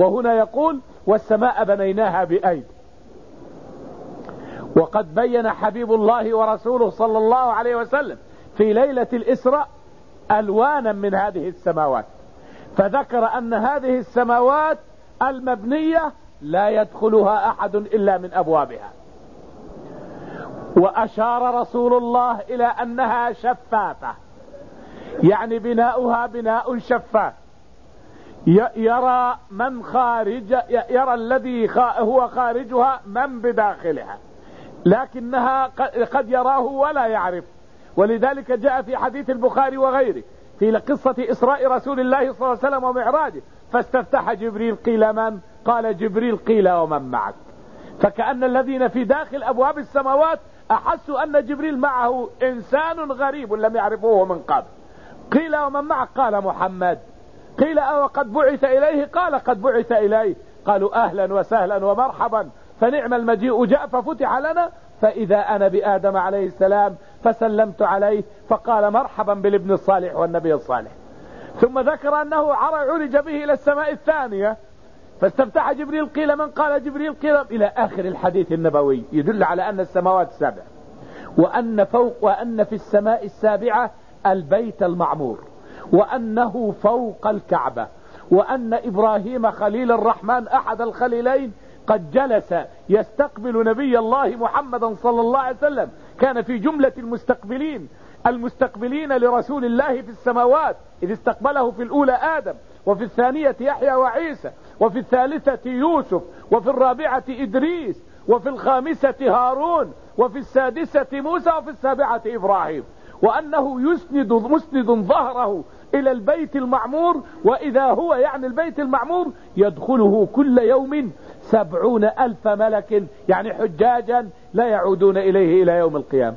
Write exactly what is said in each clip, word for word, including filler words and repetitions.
وهنا يقول والسماء بنيناها بأيد. وقد بين حبيب الله ورسوله صلى الله عليه وسلم في ليلة الإسراء ألوانا من هذه السماوات، فذكر أن هذه السماوات المبنية لا يدخلها أحد إلا من أبوابها. وأشار رسول الله إلى أنها شفافة، يعني بناؤها بناء شفاف، يرى من خارج يرى الذي هو خارجها من بداخلها، لكنها قد يراه ولا يعرف. ولذلك جاء في حديث البخاري وغيره في قصة إسراء رسول الله صلى الله عليه وسلم ومعراجه، فاستفتح جبريل قيل من؟ قال جبريل قيل ومن معك. فكأن الذين في داخل أبواب السماوات أحسوا أن جبريل معه إنسان غريب لم يعرفوه من قبل. قيل ومن معك؟ قال محمد. قيل أو قد بعث إليه؟ قال قد بعث إليه. قالوا أهلا وسهلا ومرحبا، فنعم المجيء جاء ففتح لنا، فإذا أنا بآدم عليه السلام فسلمت عليه فقال مرحبا بالابن الصالح والنبي الصالح. ثم ذكر أنه عرج به إلى السماء الثانية فاستفتح جبريل قيل من؟ قال جبريل قيل، إلى آخر الحديث النبوي يدل على أن السماوات سبع، وأن فوق وأن في السماء السابعة البيت المعمور، وأنه فوق الكعبة، وأن إبراهيم خليل الرحمن أحد الخليلين قد جلس يستقبل نبي الله محمدا صلى الله عليه وسلم، كان في جملة المستقبلين المستقبلين لرسول الله في السماوات، إذ استقبله في الأولى آدم، وفي الثانية يحيى وعيسى، وفي الثالثة يوسف، وفي الرابعة إدريس، وفي الخامسة هارون، وفي السادسة موسى، وفي السابعة إبراهيم. وأنه يسند مسند ظهره إلى البيت المعمور، وإذا هو يعني البيت المعمور يدخله كل يوم سبعون ألف ملك، يعني حجاجا لا يعودون إليه إلى يوم القيامة.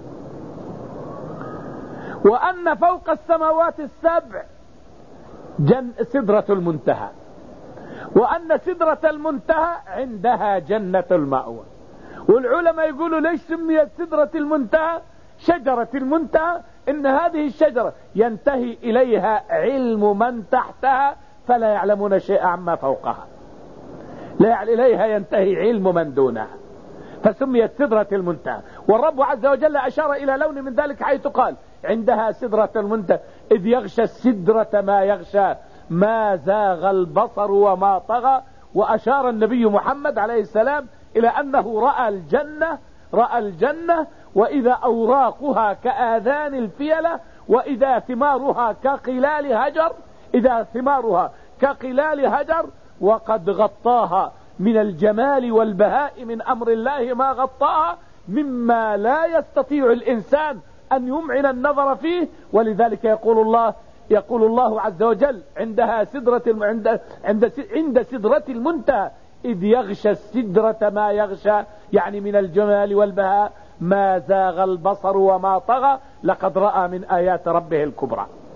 وأن فوق السماوات السبع جن سدرة المنتهى، وأن سدرة المنتهى عندها جنة المأوى. والعلماء يقولوا ليش سميت سدرة المنتهى شجرة المنتهى؟ إن هذه الشجرة ينتهي إليها علم من تحتها فلا يعلمون شيئا عما فوقها، لا إليها ينتهي علم من دونها، فسميت سدرة المنتهى. والرب عز وجل أشار إلى لون من ذلك حيث قال عندها سدرة المنتهى إذ يغشى السدرة ما يغشى ما زاغ البصر وما طغى. وأشار النبي محمد عليه السلام إلى أنه رأى الجنة رأى الجنة وإذا أوراقها كآذان الفيلة، وإذا ثمارها كقلال هجر إذا ثمارها كقلال هجر وقد غطاها من الجمال والبهاء من أمر الله ما غطاها مما لا يستطيع الإنسان أن يمعن النظر فيه. ولذلك يقول الله يقول الله عز وجل عندها سدرة عند عند عند سدرة المنتهى إذ يغشى السدرة ما يغشى، يعني من الجمال والبهاء ما زاغ البصر وما طغى لقد رأى من آيات ربه الكبرى.